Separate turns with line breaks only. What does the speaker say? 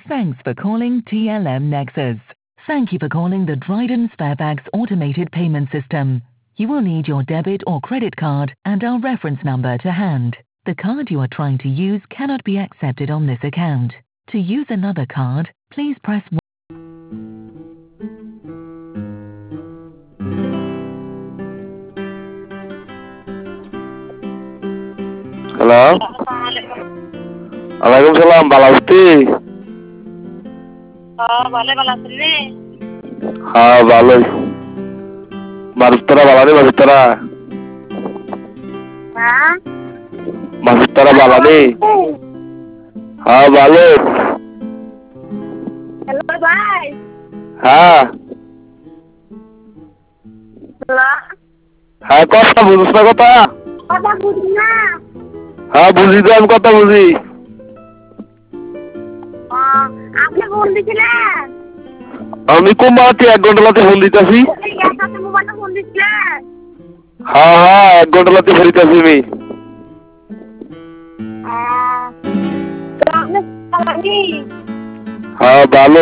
Thanks for calling TLM Nexus. Thank you for calling the Dryden Sparebags automated payment system. You will need your debit or credit card and our reference number to hand. The card you are trying to use cannot be accepted on this account. To use another card, please press 1.
Halo. Waalaikumsalam, Pak Lauti.
ভালো আছেন?
হ্যাঁ ভালোই। মাসুতরা বালানি মাসুতরা।
হ্যাঁ
মাসুতরা বালানি। হ্যাঁ ভালো।
Hello ভাই।
হ্যাঁ।
Hello.
হ্যাঁ কথা বুঝছ না কথা?
কথা বুঝি না।
হ্যাঁ বুঝি তো, আমি কথা বুঝি।
আপনি ফোন দিছিলেন?
আমি কোম্পানিতে 1 ঘন্টা লাতে ফোন দিতেছি।
মোবাইলটা ফোন দিছিলেন?
হ্যাঁ হ্যাঁ 1 ঘন্টা লাতে ফেরিতেছি আমি।
তো আপনি চালানি?
হ্যাঁ ভালো।